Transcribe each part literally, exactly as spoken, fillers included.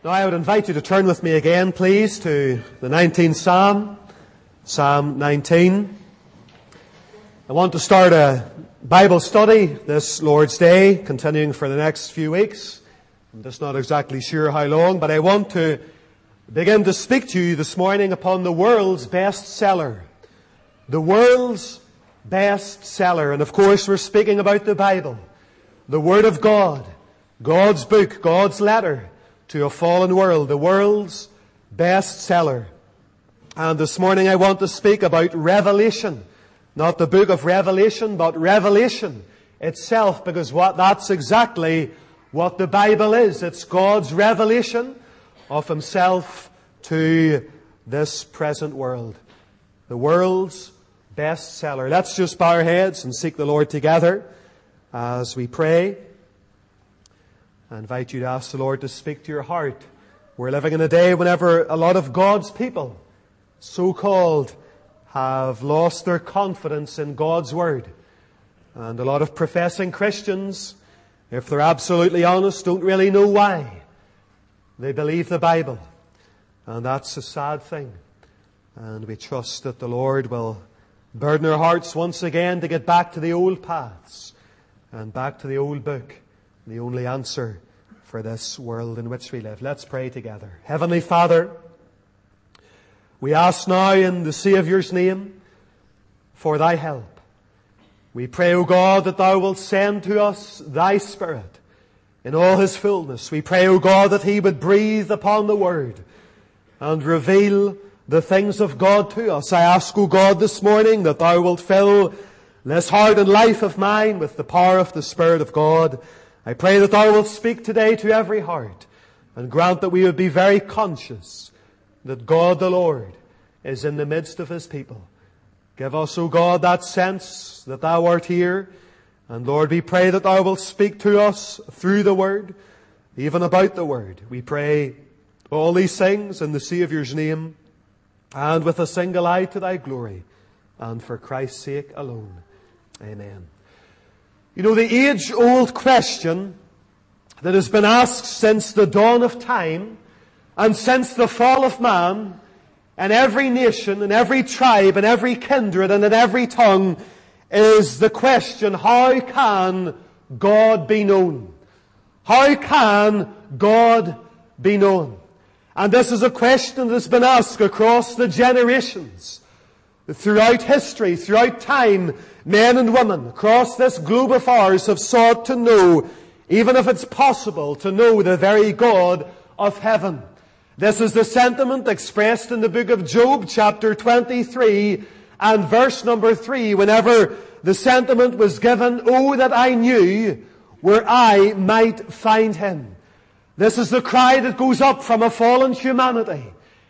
Now I would invite you to turn with me again, please, to the nineteenth Psalm, Psalm nineteen. I want to start a Bible study this Lord's Day, continuing for the next few weeks. I'm just not exactly sure how long, but I want to begin to speak to you this morning upon the world's best seller. The world's best seller. And of course we're speaking about the Bible, the Word of God, God's book, God's letter to a fallen world, the world's best seller. And this morning I want to speak about Revelation. Not the book of Revelation, but Revelation itself, because what that's exactly what the Bible is. It's God's revelation of Himself to this present world. The world's best seller. Let's just bow our heads and seek the Lord together as we pray. I invite you to ask the Lord to speak to your heart. We're living in a day whenever a lot of God's people, so-called, have lost their confidence in God's Word. And a lot of professing Christians, if they're absolutely honest, don't really know why they believe the Bible. And that's a sad thing. And we trust that the Lord will burden our hearts once again to get back to the old paths and back to the old book, the only answer for this world in which we live. Let's pray together. Heavenly Father, we ask now in the Saviour's name for Thy help. We pray, O God, that Thou wilt send to us Thy Spirit in all His fullness. We pray, O God, that He would breathe upon the Word and reveal the things of God to us. I ask, O God, this morning that Thou wilt fill this heart and life of mine with the power of the Spirit of God. I pray that Thou wilt speak today to every heart and grant that we would be very conscious that God the Lord is in the midst of His people. Give us, O God, that sense that Thou art here. And Lord, we pray that Thou wilt speak to us through the Word, even about the Word. We pray all these things in the Saviour's name and with a single eye to Thy glory and for Christ's sake alone. Amen. You know, the age-old question that has been asked since the dawn of time and since the fall of man, in every nation, in every tribe, in every kindred, and in every tongue, is the question, how can God be known? How can God be known? And this is a question that has been asked across the generations. Throughout history, throughout time, men and women across this globe of ours have sought to know, even if it's possible, to know the very God of heaven. This is the sentiment expressed in the book of Job, chapter twenty-three, and verse number three, whenever the sentiment was given, "Oh, that I knew where I might find Him." This is the cry that goes up from a fallen humanity.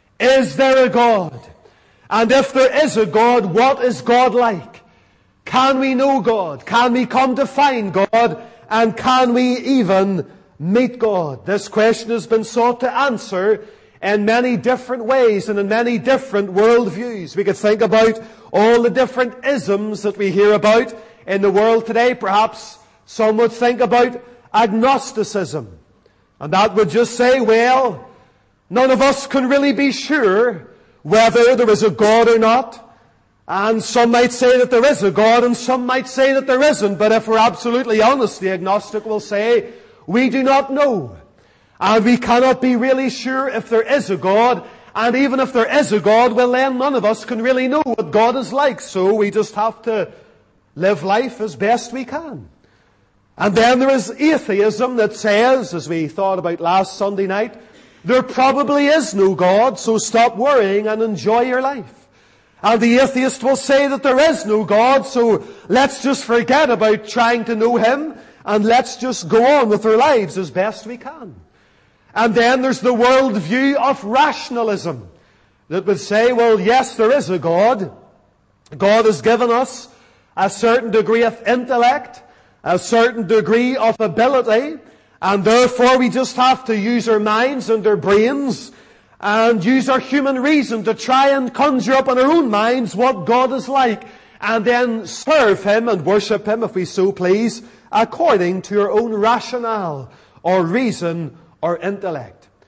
Is there a God? And if there is a God, what is God like? Can we know God? Can we come to find God? And can we even meet God? This question has been sought to answer in many different ways and in many different worldviews. We could think about all the different isms that we hear about in the world today. Perhaps some would think about agnosticism. And that would just say, well, none of us can really be sure whether there is a God or not. And some might say that there is a God, and some might say that there isn't. But if we're absolutely honest, the agnostic will say, we do not know. And we cannot be really sure if there is a God. And even if there is a God, well then none of us can really know what God is like. So we just have to live life as best we can. And then there is atheism that says, as we thought about last Sunday night, there probably is no God, so stop worrying and enjoy your life. And the atheist will say that there is no God, so let's just forget about trying to know Him and let's just go on with our lives as best we can. And then there's the world view of rationalism that would say, well, yes, there is a God. God has given us a certain degree of intellect, a certain degree of ability, and therefore we just have to use our minds and our brains and use our human reason to try and conjure up in our own minds what God is like, and then serve Him and worship Him, if we so please, according to our own rationale or reason or intellect.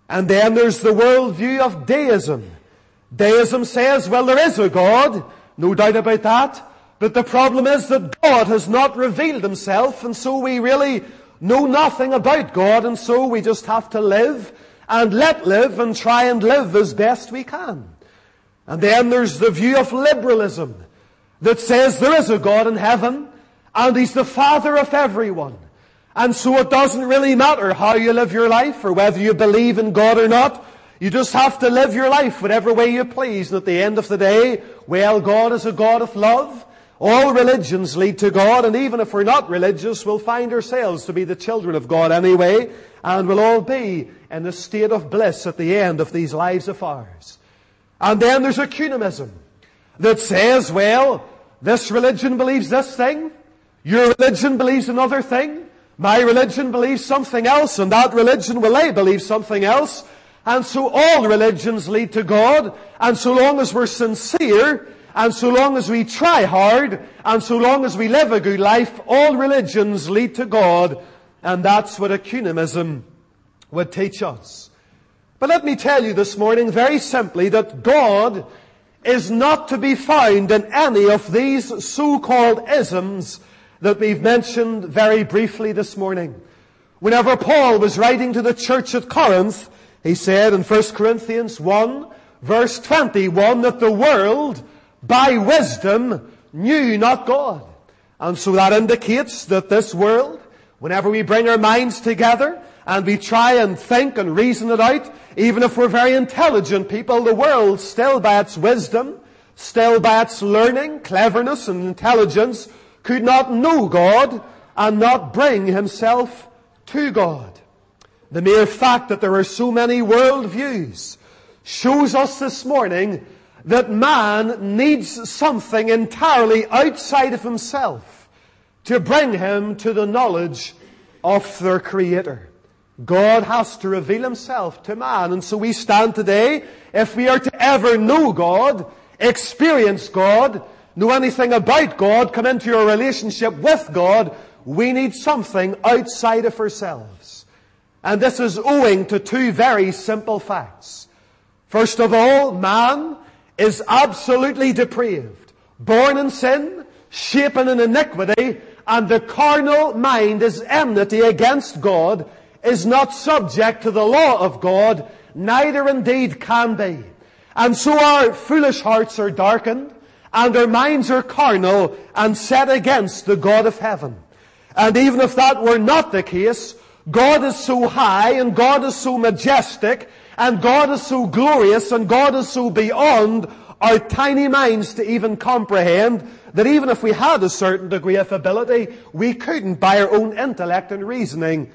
And then there's the worldview of deism. Deism says, well, there is a God, no doubt about that, but the problem is that God has not revealed himself, and so we really know nothing about God, and so we just have to live and let live and try and live as best we can. And then there's the view of liberalism that says there is a God in heaven and he's the Father of everyone. And so it doesn't really matter how you live your life or whether you believe in God or not. You just have to live your life whatever way you please. And at the end of the day, well, God is a God of love. All religions lead to God, and even if we're not religious, we'll find ourselves to be the children of God anyway, and we'll all be in a state of bliss at the end of these lives of ours. And then there's ecumenism that says, well, this religion believes this thing, your religion believes another thing, my religion believes something else, and that religion, well, they believe something else, and so all religions lead to God, and so long as we're sincere, and so long as we try hard, and so long as we live a good life, all religions lead to God, and that's what ecumenism would teach us. But let me tell you this morning very simply that God is not to be found in any of these so-called isms that we've mentioned very briefly this morning. Whenever Paul was writing to the church at Corinth, he said in First Corinthians one, verse twenty-one, that the world by wisdom knew not God. And so that indicates that this world, whenever we bring our minds together and we try and think and reason it out, even if we're very intelligent people, the world still by its wisdom, still by its learning, cleverness and intelligence, could not know God and not bring himself to God. The mere fact that there are so many worldviews shows us this morning that man needs something entirely outside of himself to bring him to the knowledge of their Creator. God has to reveal himself to man. And so we stand today, if we are to ever know God, experience God, know anything about God, come into a relationship with God, we need something outside of ourselves. And this is owing to two very simple facts. First of all, man is absolutely depraved, born in sin, shapen in iniquity, and the carnal mind is enmity against God, is not subject to the law of God, neither indeed can be. And so our foolish hearts are darkened, and our minds are carnal and set against the God of heaven. And even if that were not the case, God is so high, and God is so majestic, and God is so glorious, and God is so beyond our tiny minds to even comprehend, that even if we had a certain degree of ability, we couldn't by our own intellect and reasoning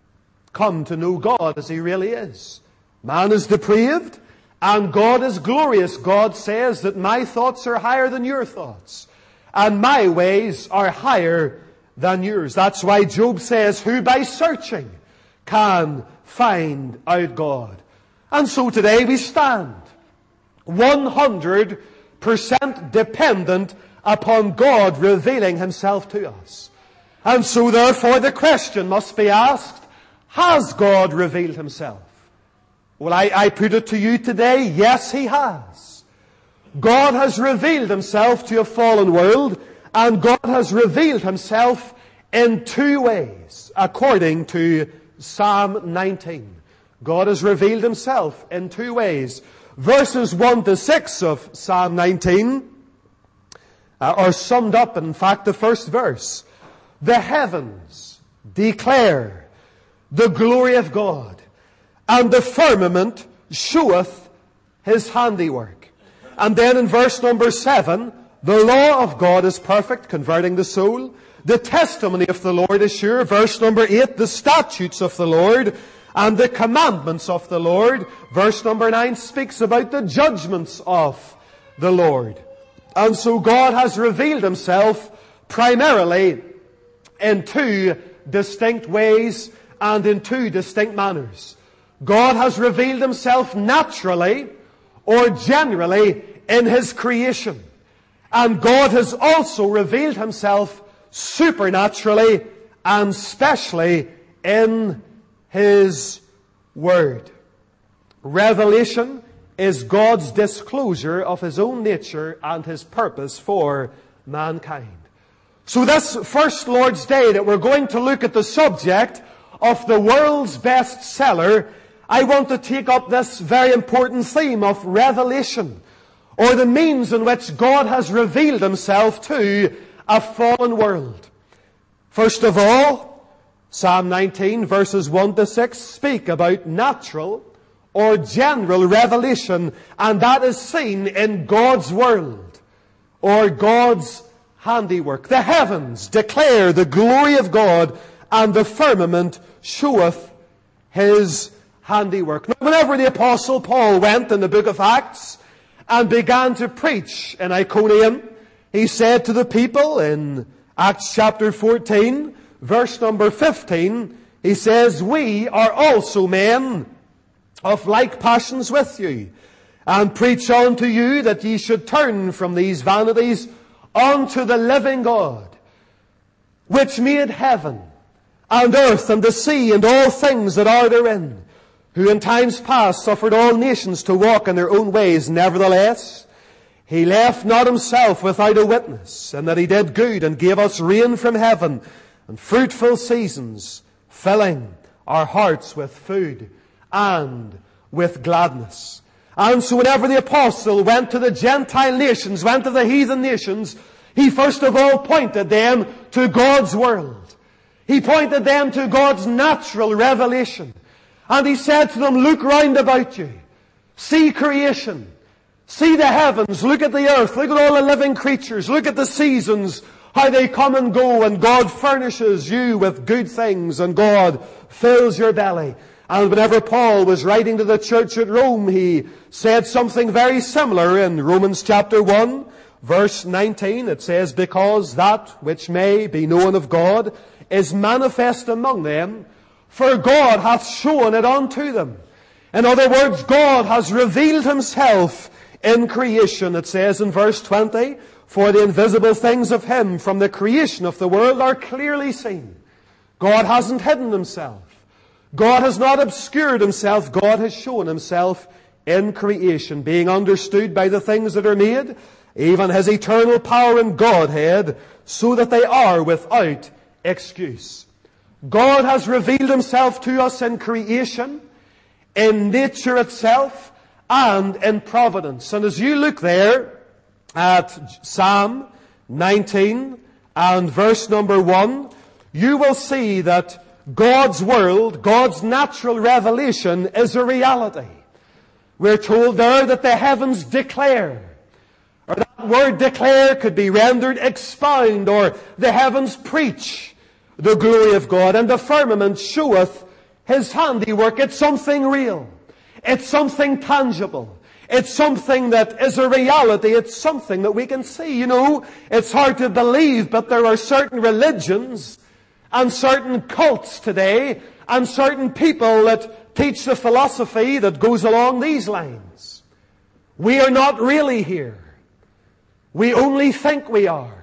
come to know God as He really is. Man is depraved, and God is glorious. God says that my thoughts are higher than your thoughts, and my ways are higher than yours. That's why Job says, who by searching can find out God? And so today we stand one hundred percent dependent upon God revealing Himself to us. And so therefore the question must be asked, has God revealed Himself? Well, I, I put it to you today, yes, He has. God has revealed Himself to a fallen world, and God has revealed Himself in two ways, according to Psalm nineteen. God has revealed Himself in two ways. Verses one to six of Psalm nineteen uh, are summed up in fact the first verse. The heavens declare the glory of God, and the firmament showeth His handiwork. And then in verse number seven, the law of God is perfect, converting the soul. The testimony of the Lord is sure. Verse number eight, the statutes of the Lord and the commandments of the Lord. Verse number nine speaks about the judgments of the Lord. And so God has revealed Himself primarily in two distinct ways and in two distinct manners. God has revealed Himself naturally or generally in His creation. And God has also revealed Himself supernaturally and specially in His Word. Revelation is God's disclosure of His own nature and His purpose for mankind. So this first Lord's Day that we're going to look at the subject of the world's bestseller, I want to take up this very important theme of revelation, or the means in which God has revealed Himself to a fallen world. First of all, Psalm nineteen verses one to six speak about natural or general revelation, and that is seen in God's world, or God's handiwork. The heavens declare the glory of God, and the firmament showeth His handiwork. Now, whenever the Apostle Paul went in the book of Acts and began to preach in Iconium, he said to the people in Acts chapter fourteen, verse number fifteen, he says, "We are also men of like passions with you, and preach unto you that ye should turn from these vanities unto the living God, which made heaven and earth and the sea and all things that are therein, who in times past suffered all nations to walk in their own ways. Nevertheless, He left not Himself without a witness, and that He did good and gave us rain from heaven and fruitful seasons, filling our hearts with food and with gladness." And so whenever the apostle went to the Gentile nations, went to the heathen nations, he first of all pointed them to God's world. He pointed them to God's natural revelation. And he said to them, "Look round about you. See creation. See the heavens. Look at the earth. Look at all the living creatures. Look at the seasons, how they come and go, and God furnishes you with good things, and God fills your belly." And whenever Paul was writing to the church at Rome, he said something very similar in Romans chapter one, verse nineteen. It says, "Because that which may be known of God is manifest among them, for God hath shown it unto them." In other words, God has revealed Himself in creation. It says in verse twenty, "For the invisible things of Him from the creation of the world are clearly seen." God hasn't hidden Himself. God has not obscured Himself. God has shown Himself in creation, being understood by the things that are made, even His eternal power and Godhead, so that they are without excuse. God has revealed Himself to us in creation, in nature itself, and in providence. And as you look there at Psalm nineteen and verse number one, you will see that God's world, God's natural revelation, is a reality. We're told there that the heavens declare, or that word declare could be rendered expound, or the heavens preach the glory of God, and the firmament showeth His handiwork. It's something real. It's something tangible. It's something that is a reality. It's something that we can see. You know, it's hard to believe, but there are certain religions and certain cults today, and certain people that teach the philosophy that goes along these lines. We are not really here. We only think we are.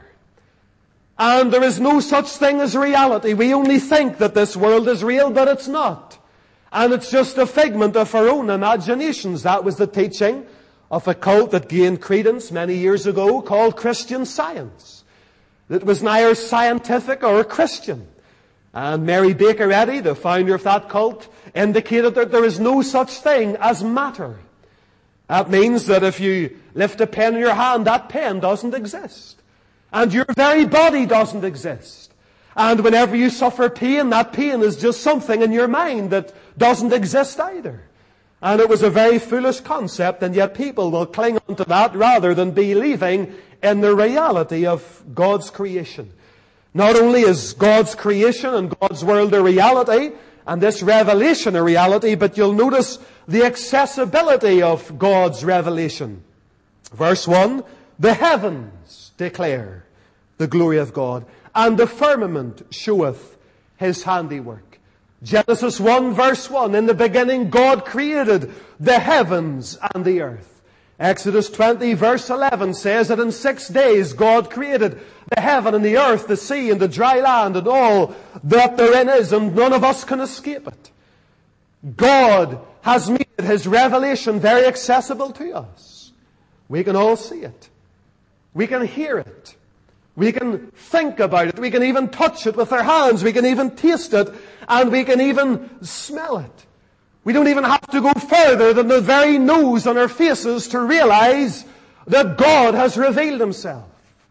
And there is no such thing as reality. We only think that this world is real, but it's not. And it's just a figment of our own imaginations. That was the teaching of a cult that gained credence many years ago called Christian Science. It was neither scientific or Christian. And Mary Baker Eddy, the founder of that cult, indicated that there is no such thing as matter. That means that if you lift a pen in your hand, that pen doesn't exist. And your very body doesn't exist. And whenever you suffer pain, that pain is just something in your mind that doesn't exist either. And it was a very foolish concept, and yet people will cling on to that rather than believing in the reality of God's creation. Not only is God's creation and God's world a reality, and this revelation a reality, but you'll notice the accessibility of God's revelation. Verse one, "The heavens declare the glory of God, and the firmament showeth His handiwork." Genesis one verse one, "In the beginning God created the heavens and the earth." Exodus twenty verse eleven says that in six days God created the heaven and the earth, the sea and the dry land and all that therein is, and none of us can escape it. God has made His revelation very accessible to us. We can all see it. We can hear it. We can think about it. We can even touch it with our hands. We can even taste it. And we can even smell it. We don't even have to go further than the very nose on our faces to realize that God has revealed Himself.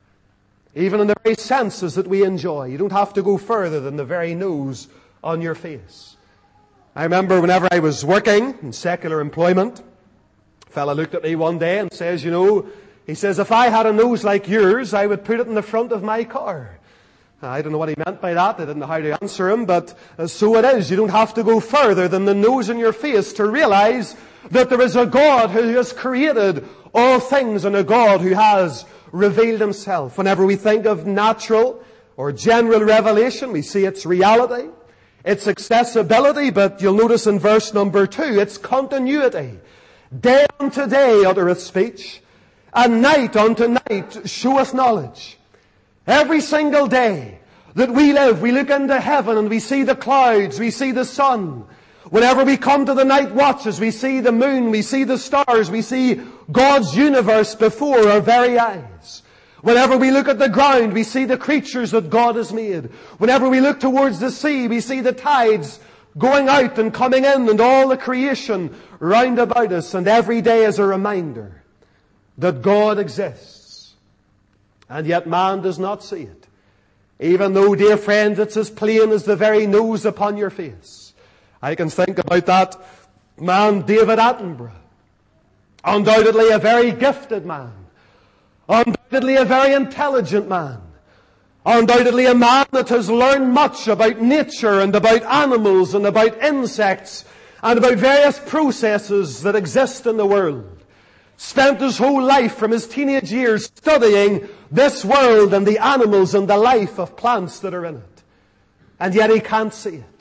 Even in the very senses that we enjoy. You don't have to go further than the very nose on your face. I remember whenever I was working in secular employment, a fella looked at me one day and says, you know, he says, if I had a nose like yours, I would put it in the front of my car. I don't know what he meant by that. I didn't know how to answer him, but so it is. You don't have to go further than the nose in your face to realize that there is a God who has created all things and a God who has revealed Himself. Whenever we think of natural or general revelation, we see its reality, its accessibility, but you'll notice in verse number two, its continuity. Day unto day uttereth speech, and night unto night showeth knowledge. Every single day that we live, we look into heaven and we see the clouds, we see the sun. Whenever we come to the night watches, we see the moon, we see the stars, we see God's universe before our very eyes. Whenever we look at the ground, we see the creatures that God has made. Whenever we look towards the sea, we see the tides going out and coming in and all the creation round about us. And every day is a reminder that God exists. And yet man does not see it. Even though, dear friends, it's as plain as the very nose upon your face. I can think about that man, David Attenborough. Undoubtedly a very gifted man. Undoubtedly a very intelligent man. Undoubtedly a man that has learned much about nature and about animals and about insects and about various processes that exist in the world. Spent his whole life from his teenage years studying this world and the animals and the life of plants that are in it. And yet he can't see it.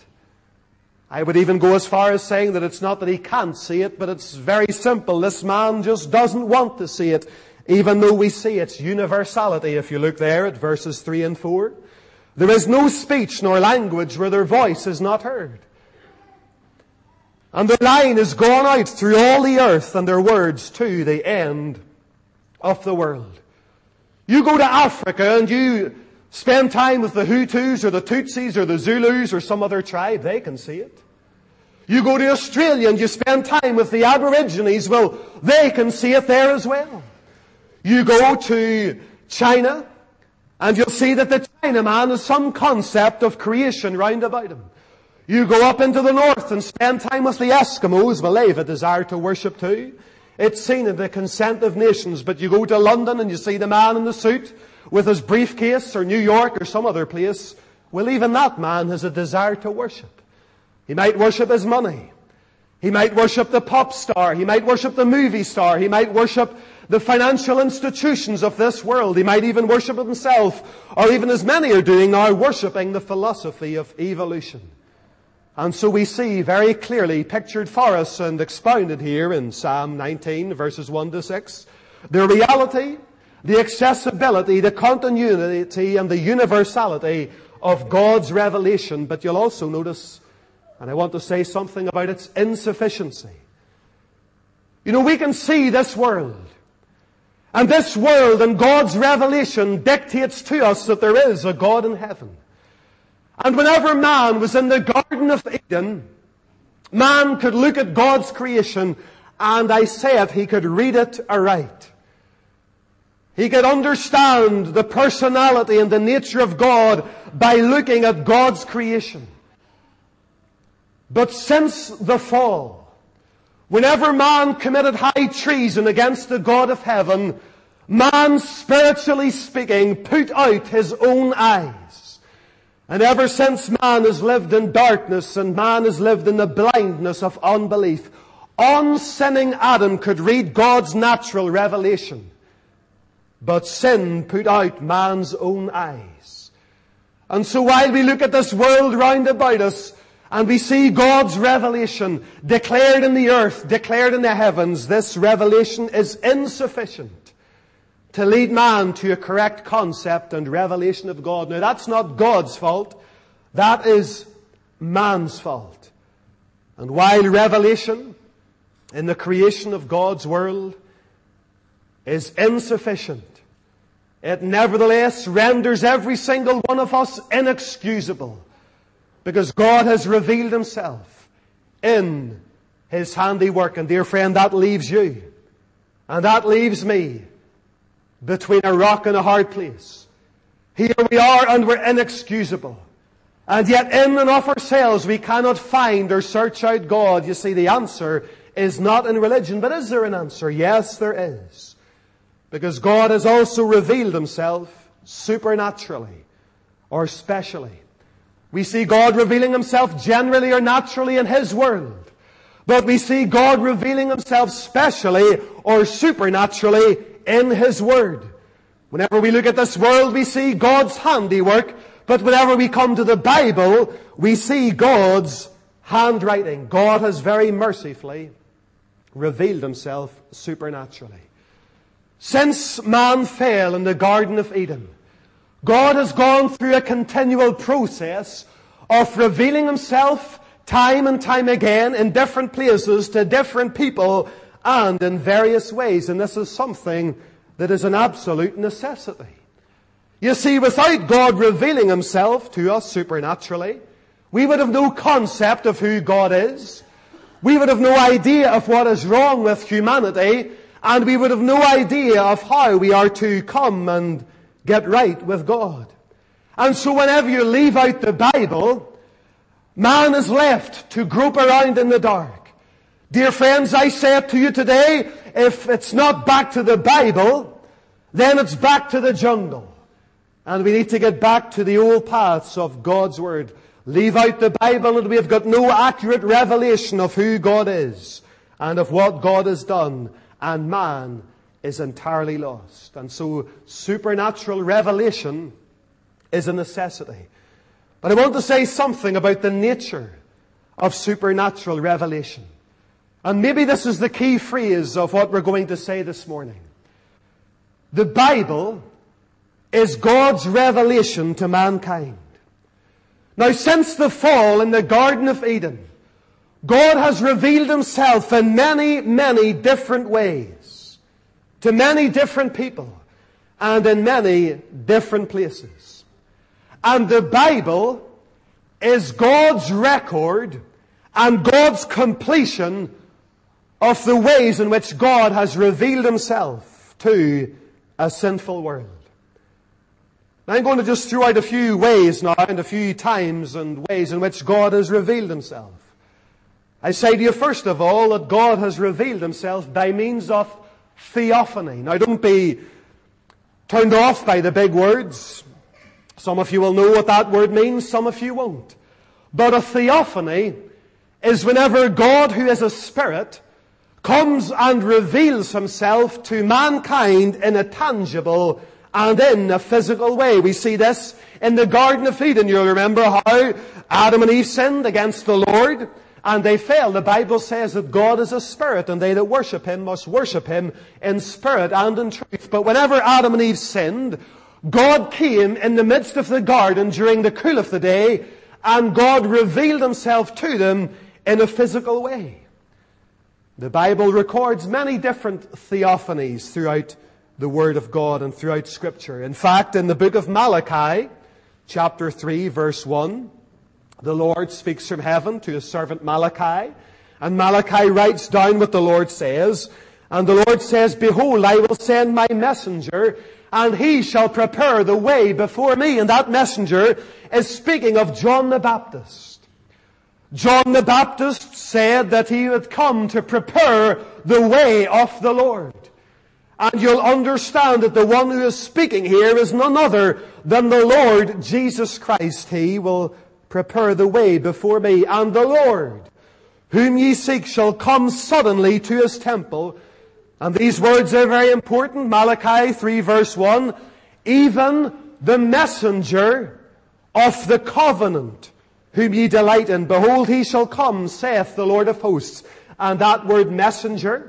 I would even go as far as saying that it's not that he can't see it, but it's very simple. This man just doesn't want to see it, even though we see its universality. If you look there at verses three and four. There is no speech nor language where their voice is not heard. And their line is gone out through all the earth, and their words to the end of the world. You go to Africa and you spend time with the Hutus or the Tutsis or the Zulus or some other tribe, they can see it. You go to Australia and you spend time with the Aborigines, well, they can see it there as well. You go to China and you'll see that the Chinaman has some concept of creation round about him. You go up into the north and spend time with the Eskimos. Well, they have a desire to worship too. It's seen in the Consent of Nations. But you go to London and you see the man in the suit with his briefcase, or New York or some other place. Well, even that man has a desire to worship. He might worship his money. He might worship the pop star. He might worship the movie star. He might worship the financial institutions of this world. He might even worship himself, or even as many are doing now, worshiping the philosophy of evolution. And so we see very clearly pictured for us and expounded here in Psalm nineteen, verses one to six, the reality, the accessibility, the continuity, and the universality of God's revelation. But you'll also notice, and I want to say something about its insufficiency. You know, we can see this world. And this world and God's revelation dictates to us that there is a God in heaven. And whenever man was in the Garden of Eden, man could look at God's creation, and I say it, he could read it aright. He could understand the personality and the nature of God by looking at God's creation. But since the fall, whenever man committed high treason against the God of heaven, man, spiritually speaking, put out his own eyes. And ever since man has lived in darkness and man has lived in the blindness of unbelief, unsinning Adam could read God's natural revelation. But sin put out man's own eyes. And so while we look at this world round about us and we see God's revelation declared in the earth, declared in the heavens, this revelation is insufficient to lead man to a correct concept and revelation of God. Now, that's not God's fault. That is man's fault. And while revelation in the creation of God's world is insufficient. It nevertheless renders every single one of us inexcusable, because God has revealed Himself in His handiwork. And dear friend, that leaves you, and that leaves me, between a rock and a hard place. Here we are, and we're inexcusable. And yet in and of ourselves we cannot find or search out God. You see, the answer is not in religion. But is there an answer? Yes, there is. Because God has also revealed Himself supernaturally or specially. We see God revealing Himself generally or naturally in His world. But we see God revealing Himself specially or supernaturally in His Word. Whenever we look at this world, we see God's handiwork. But whenever we come to the Bible, we see God's handwriting. God has very mercifully revealed Himself supernaturally. Since man fell in the Garden of Eden, God has gone through a continual process of revealing Himself time and time again in different places to different people and in various ways. And this is something that is an absolute necessity. You see, without God revealing Himself to us supernaturally, we would have no concept of who God is. We would have no idea of what is wrong with humanity. And we would have no idea of how we are to come and get right with God. And so whenever you leave out the Bible, man is left to grope around in the dark. Dear friends, I say it to you today, if it's not back to the Bible, then it's back to the jungle. And we need to get back to the old paths of God's Word. Leave out the Bible and we have got no accurate revelation of who God is and of what God has done. And man is entirely lost. And so supernatural revelation is a necessity. But I want to say something about the nature of supernatural revelation. And maybe this is the key phrase of what we're going to say this morning. The Bible is God's revelation to mankind. Now, since the fall in the Garden of Eden, God has revealed Himself in many, many different ways, to many different people, and in many different places. And the Bible is God's record and God's completion of the ways in which God has revealed Himself to a sinful world. Now I'm going to just throw out a few ways now and a few times and ways in which God has revealed Himself. I say to you first of all that God has revealed Himself by means of theophany. Now don't be turned off by the big words. Some of you will know what that word means, some of you won't. But a theophany is whenever God, who is a spirit, comes and reveals Himself to mankind in a tangible and in a physical way. We see this in the Garden of Eden. You'll remember how Adam and Eve sinned against the Lord and they fell. The Bible says that God is a spirit and they that worship Him must worship Him in spirit and in truth. But whenever Adam and Eve sinned, God came in the midst of the garden during the cool of the day and God revealed Himself to them in a physical way. The Bible records many different theophanies throughout the Word of God and throughout Scripture. In fact, in the book of Malachi, chapter three, verse one, the Lord speaks from heaven to His servant Malachi, and Malachi writes down what the Lord says, and the Lord says, "Behold, I will send my messenger, and he shall prepare the way before me." And that messenger is speaking of John the Baptist. John the Baptist said that he would come to prepare the way of the Lord. And you'll understand that the one who is speaking here is none other than the Lord Jesus Christ. He will prepare the way before me. And the Lord, whom ye seek, shall come suddenly to His temple. And these words are very important. Malachi three verse one. Even the messenger of the covenant, whom ye delight in. Behold, He shall come, saith the Lord of hosts. And that word messenger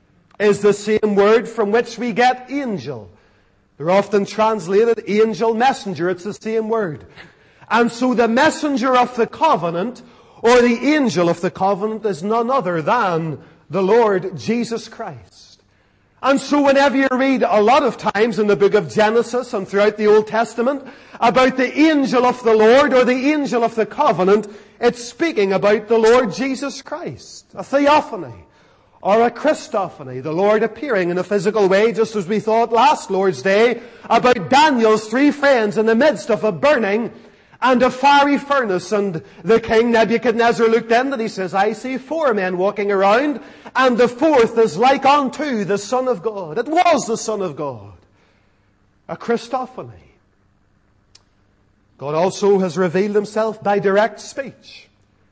is the same word from which we get angel. They're often translated angel, messenger. It's the same word. And so the messenger of the covenant, or the angel of the covenant, is none other than the Lord Jesus Christ. And so whenever you read a lot of times in the book of Genesis and throughout the Old Testament about the angel of the Lord or the angel of the covenant, it's speaking about the Lord Jesus Christ. A theophany or a Christophany, the Lord appearing in a physical way, just as we thought last Lord's Day about Daniel's three friends in the midst of a burning and a fiery furnace. And the king Nebuchadnezzar looked in and he says, I see four men walking around, and the fourth is like unto the Son of God. It was the Son of God. A Christophany. God also has revealed himself by direct speech.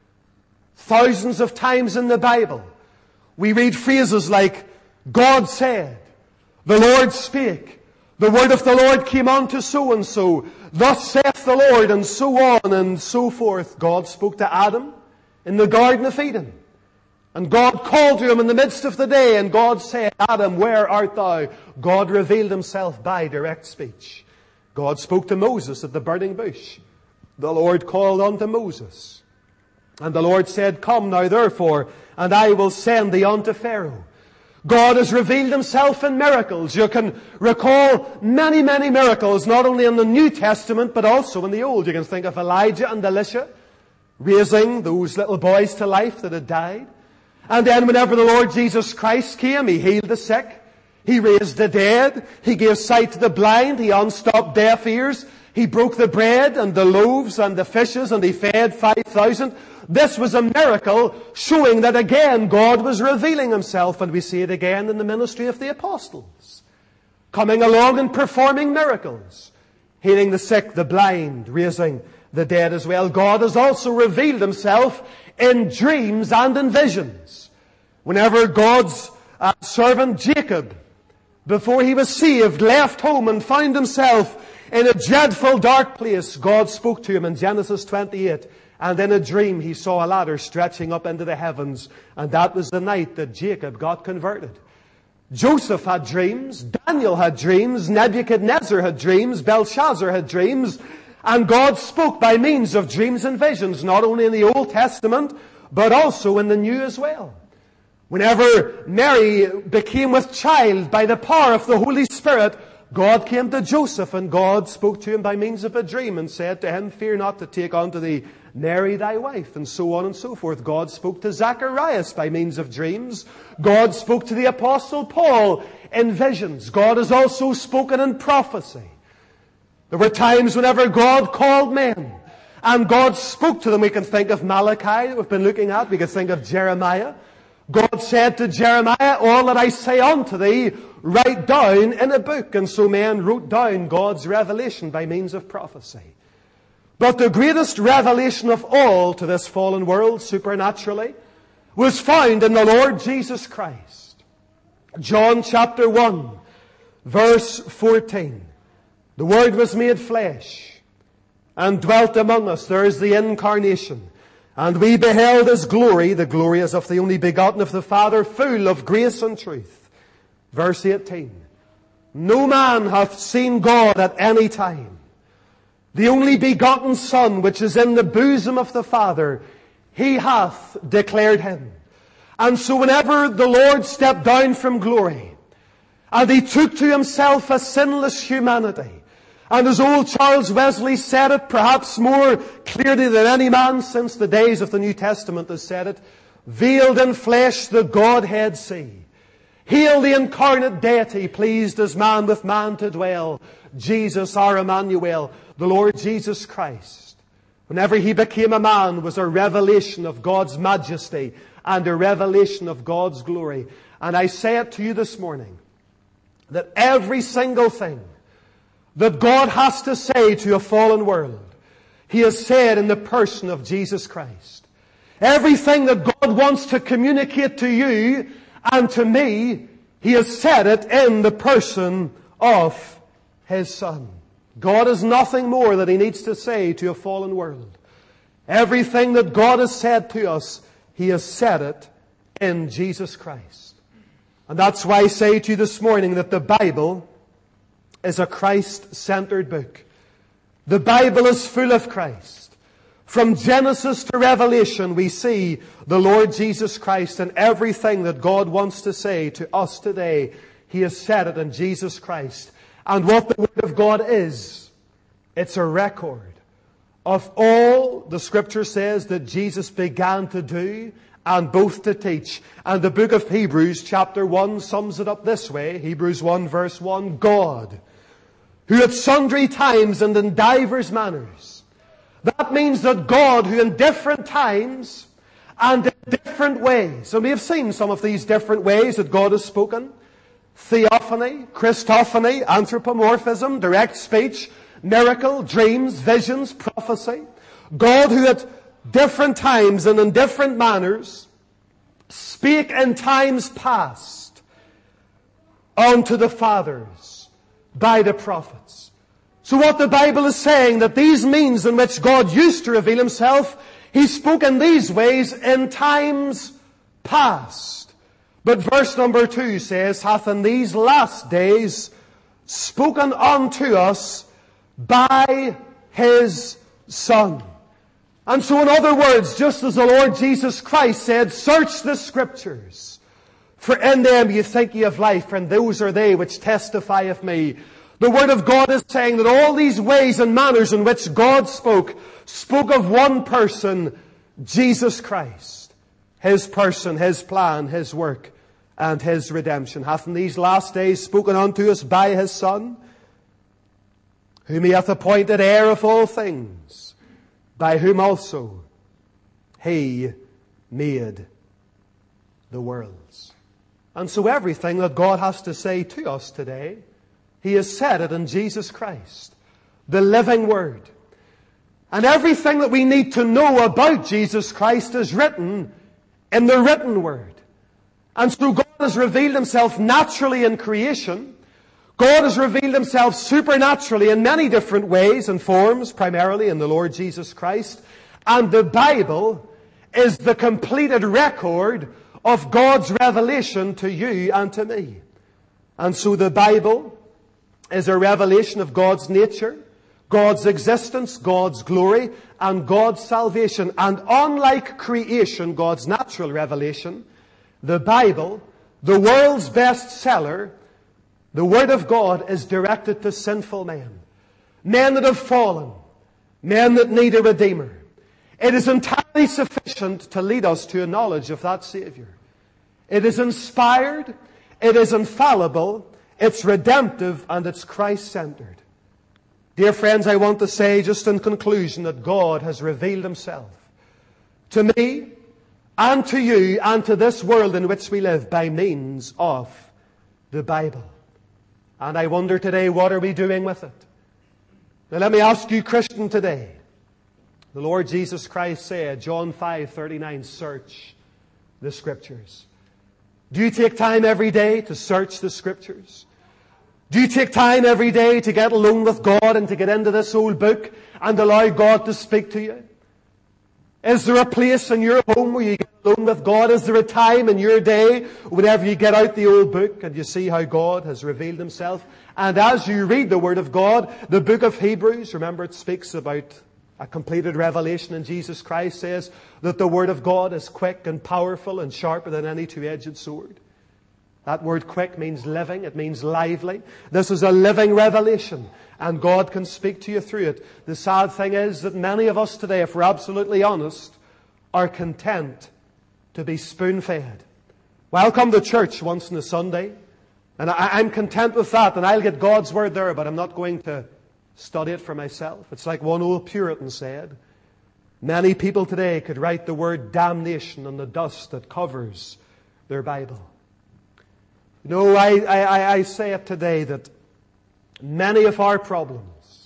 Thousands of times in the Bible, we read phrases like, God said, the Lord spake, the word of the Lord came unto so-and-so, thus saith the Lord, and so on and so forth. God spoke to Adam in the Garden of Eden. And God called to him in the midst of the day, and God said, Adam, where art thou? God revealed himself by direct speech. God spoke to Moses at the burning bush. The Lord called unto Moses. And the Lord said, Come now therefore, and I will send thee unto Pharaoh. God has revealed himself in miracles. You can recall many, many miracles, not only in the New Testament, but also in the Old. You can think of Elijah and Elisha raising those little boys to life that had died. And then whenever the Lord Jesus Christ came, He healed the sick. He raised the dead. He gave sight to the blind. He unstopped deaf ears. He broke the bread and the loaves and the fishes, and He fed five thousand. This was a miracle showing that again God was revealing Himself, and we see it again in the ministry of the apostles. Coming along and performing miracles. Healing the sick, the blind, raising the dead as well. God has also revealed Himself in dreams and in visions. Whenever God's uh, servant Jacob, before he was saved, left home and found himself in a dreadful dark place, God spoke to him in Genesis twenty-eight. And in a dream he saw a ladder stretching up into the heavens. And that was the night that Jacob got converted. Joseph had dreams. Daniel had dreams. Nebuchadnezzar had dreams. Belshazzar had dreams. And God spoke by means of dreams and visions, not only in the Old Testament, but also in the New as well. Whenever Mary became with child by the power of the Holy Spirit, God came to Joseph, and God spoke to him by means of a dream and said to him, Fear not to take unto thee Mary thy wife, and so on and so forth. God spoke to Zacharias by means of dreams. God spoke to the Apostle Paul in visions. God has also spoken in prophecy. There were times whenever God called men and God spoke to them. We can think of Malachi that we've been looking at. We can think of Jeremiah. God said to Jeremiah, All that I say unto thee, write down in a book. And so men wrote down God's revelation by means of prophecy. But the greatest revelation of all to this fallen world, supernaturally, was found in the Lord Jesus Christ. John chapter one, verse fourteen. The Word was made flesh and dwelt among us. There is the incarnation. And we beheld His glory, the glory as of the only begotten of the Father, full of grace and truth. Verse eighteen. No man hath seen God at any time. The only begotten Son, which is in the bosom of the Father, He hath declared Him. And so whenever the Lord stepped down from glory, and He took to Himself a sinless humanity, and as old Charles Wesley said it, perhaps more clearly than any man since the days of the New Testament has said it, veiled in flesh the Godhead see. Hail the incarnate deity, pleased as man with man to dwell. Jesus our Emmanuel, the Lord Jesus Christ. Whenever He became a man was a revelation of God's majesty and a revelation of God's glory. And I say it to you this morning, that every single thing that God has to say to a fallen world, He has said in the person of Jesus Christ. Everything that God wants to communicate to you and to me, He has said it in the person of His Son. God has nothing more that He needs to say to a fallen world. Everything that God has said to us, He has said it in Jesus Christ. And that's why I say to you this morning that the Bible is a Christ-centered book. The Bible is full of Christ, From Genesis to Revelation, we see the Lord Jesus Christ, and everything that God wants to say to us today, He has said it in Jesus Christ. And what the Word of God is, it's a record of all the Scripture says that Jesus began to do and both to teach. And the book of Hebrews chapter one sums it up this way. Hebrews one verse one, God, who at sundry times and in divers manners. That means that God, who in different times and in different ways, and we have seen some of these different ways that God has spoken, theophany, Christophany, anthropomorphism, direct speech, miracle, dreams, visions, prophecy. God, who at different times and in different manners spake in times past unto the fathers by the prophets. So what the Bible is saying, that these means in which God used to reveal Himself, He spoke in these ways in times past. But verse number two says, hath in these last days spoken unto us by His Son. And so in other words, just as the Lord Jesus Christ said, search the Scriptures, for in them you think ye have life, and those are they which testify of me. The Word of God is saying that all these ways and manners in which God spoke, spoke of one person, Jesus Christ. His person, His plan, His work, and His redemption. Hath in these last days spoken unto us by His Son, whom He hath appointed heir of all things, by whom also He made the worlds. And so everything that God has to say to us today, He has said it in Jesus Christ, the living Word. And everything that we need to know about Jesus Christ is written in the written Word. And so God has revealed Himself naturally in creation. God has revealed Himself supernaturally in many different ways and forms, primarily in the Lord Jesus Christ. And the Bible is the completed record of God's revelation to you and to me. And so the Bible is a revelation of God's nature, God's existence, God's glory, and God's salvation. And unlike creation, God's natural revelation, the Bible, the world's bestseller, the Word of God, is directed to sinful men. Men that have fallen. Men that need a Redeemer. It is entirely sufficient to lead us to a knowledge of that Savior. It is inspired, it is infallible, it's redemptive, and it's Christ-centered. Dear friends, I want to say just in conclusion that God has revealed Himself to me and to you and to this world in which we live by means of the Bible. And I wonder today, what are we doing with it? Now let me ask you, Christian, today. The Lord Jesus Christ said, John five thirty-nine, search the Scriptures. Do you take time every day to search the Scriptures? Do you take time every day to get alone with God and to get into this old book and allow God to speak to you? Is there a place in your home where you get alone with God? Is there a time in your day whenever you get out the old book and you see how God has revealed Himself? And as you read the Word of God, the book of Hebrews, remember it speaks about a completed revelation in Jesus Christ, says that the Word of God is quick and powerful and sharper than any two-edged sword. That word quick means living. It means lively. This is a living revelation, and God can speak to you through it. The sad thing is that many of us today, if we're absolutely honest, are content to be spoon-fed. Well, I'll come to church once on a Sunday, and I, I'm content with that, and I'll get God's Word there, but I'm not going to study it for myself. It's like one old Puritan said, many people today could write the word damnation on the dust that covers their Bible. You know, I, I, I say it today that many of our problems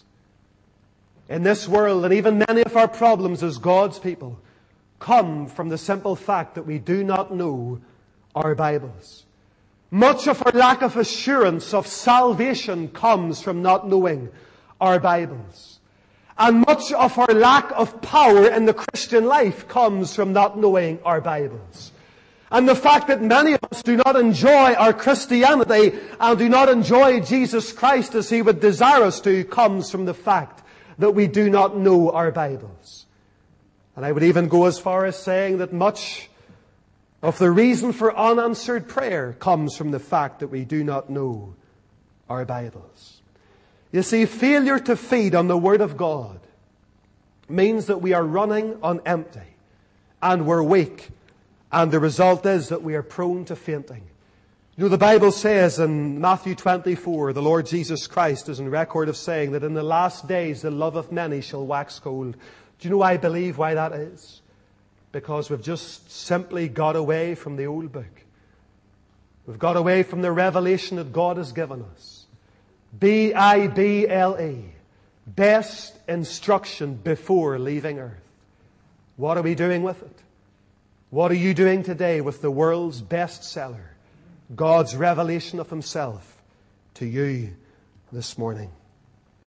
in this world, and even many of our problems as God's people, come from the simple fact that we do not know our Bibles. Much of our lack of assurance of salvation comes from not knowing our Bibles. And much of our lack of power in the Christian life comes from not knowing our Bibles. And the fact that many of us do not enjoy our Christianity and do not enjoy Jesus Christ as He would desire us to comes from the fact that we do not know our Bibles. And I would even go as far as saying that much of the reason for unanswered prayer comes from the fact that we do not know our Bibles. You see, failure to feed on the Word of God means that we are running on empty and we're weak, and the result is that we are prone to fainting. You know, the Bible says in Matthew twenty-four, the Lord Jesus Christ is in record of saying that in the last days the love of many shall wax cold. Do you know I believe why that is? Because we've just simply got away from the old book. We've got away from the revelation that God has given us. B I B L E. Best instruction before leaving earth. What are we doing with it? What are you doing today with the world's bestseller? God's revelation of Himself to you this morning.